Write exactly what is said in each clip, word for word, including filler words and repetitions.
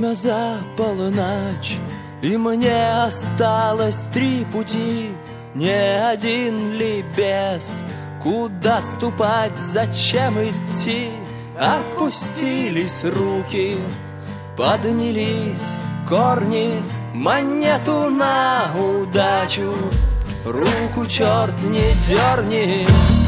Время за полночь, и мне осталось три пути. Не один ли без? Куда ступать, зачем идти? Опустились руки, поднялись корни, монету на удачу, руку черт не дерни.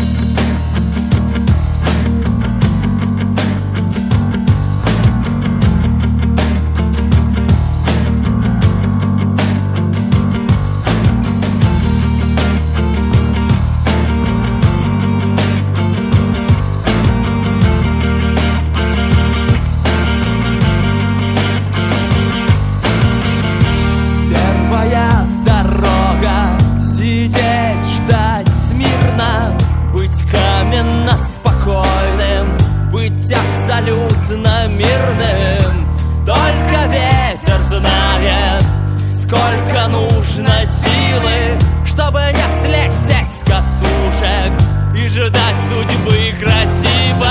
Абсолютно мирным. Только ветер знает, сколько нужно силы, чтобы не слететь с катушек и ждать судьбы красиво.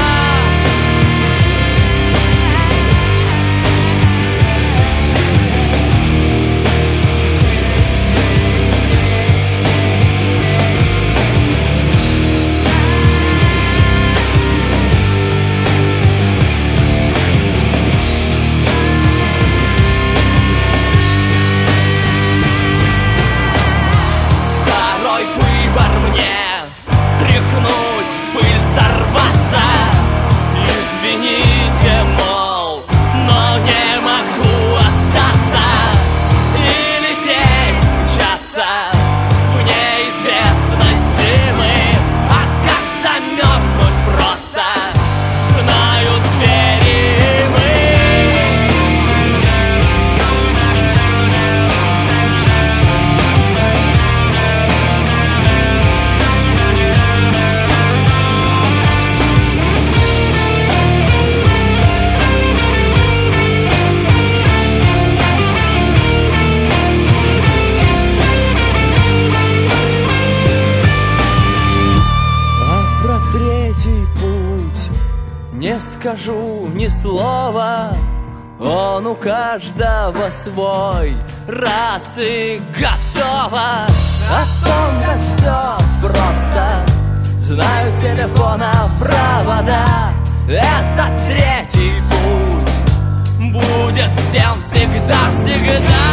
Не скажу ни слова, он у каждого свой, раз и готово. О том, как все просто, знаю телефона провода. Это третий путь будет всем всегда-всегда.